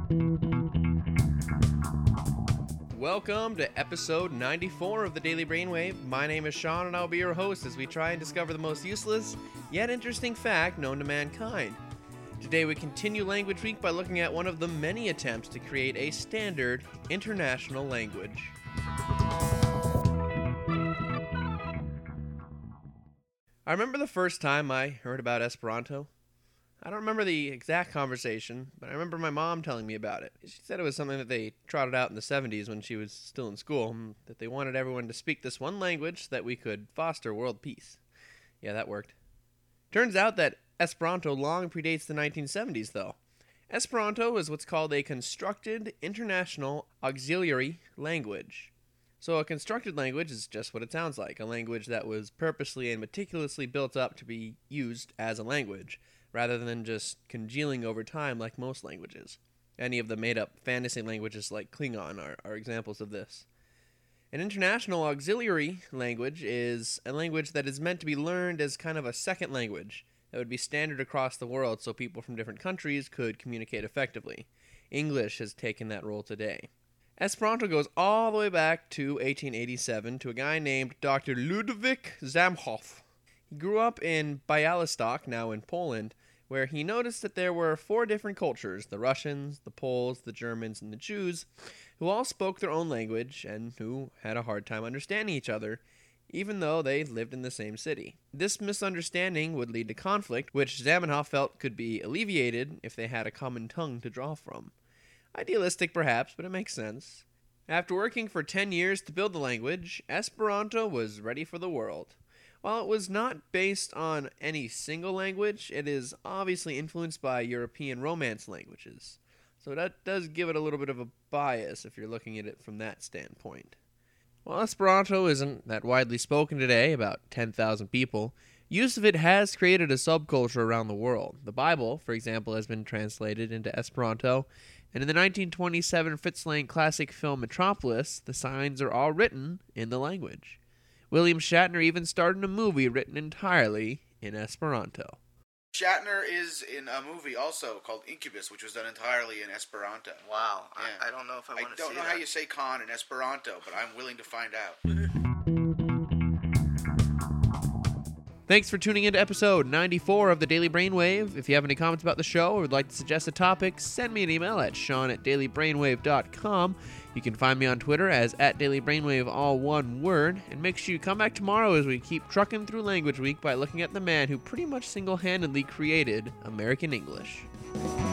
Welcome to episode 94 of the Daily Brainwave. My name is Sean and I'll be your host as we try and discover the most useless yet interesting fact known to mankind. Today we continue Language Week by looking at one of the many attempts to create a standard international language. I remember the first time I heard about Esperanto. I don't remember the exact conversation, but I remember my mom telling me about it. She said it was something that they trotted out in the 70s when she was still in school, that they wanted everyone to speak this one language so that we could foster world peace. Yeah, that worked. Turns out that Esperanto long predates the 1970s, though. Esperanto is what's called a constructed international auxiliary language. So a constructed language is just what it sounds like, a language that was purposely and meticulously built up to be used as a language, rather than just congealing over time like most languages. Any of the made-up fantasy languages like Klingon are examples of this. An international auxiliary language is a language that is meant to be learned as kind of a second language that would be standard across the world so people from different countries could communicate effectively. English has taken that role today. Esperanto goes all the way back to 1887 to a guy named Dr. Ludwik Zamenhof. He grew up in Bialystok, now in Poland, where he noticed that there were 4 different cultures, the Russians, the Poles, the Germans, and the Jews, who all spoke their own language and who had a hard time understanding each other, even though they lived in the same city. This misunderstanding would lead to conflict, which Zamenhof felt could be alleviated if they had a common tongue to draw from. Idealistic perhaps, but it makes sense. After working for 10 years to build the language, Esperanto was ready for the world. While it was not based on any single language, it is obviously influenced by European Romance languages. So that does give it a little bit of a bias if you're looking at it from that standpoint. While Esperanto isn't that widely spoken today, about 10,000 people, use of it has created a subculture around the world. The Bible, for example, has been translated into Esperanto, and in the 1927 Fritz Lang classic film Metropolis, the signs are all written in the language. William Shatner even starred in a movie written entirely in Esperanto. Shatner is in a movie also called Incubus, which was done entirely in Esperanto. Wow, Yeah. I don't know if I want to see that. I don't know how you say con in Esperanto, but I'm willing to find out. Thanks for tuning in to episode 94 of the Daily Brainwave. If you have any comments about the show or would like to suggest a topic, send me an email at sean@dailybrainwave.com. You can find me on Twitter as @dailybrainwave, all one word. And make sure you come back tomorrow as we keep trucking through Language Week by looking at the man who pretty much single-handedly created American English.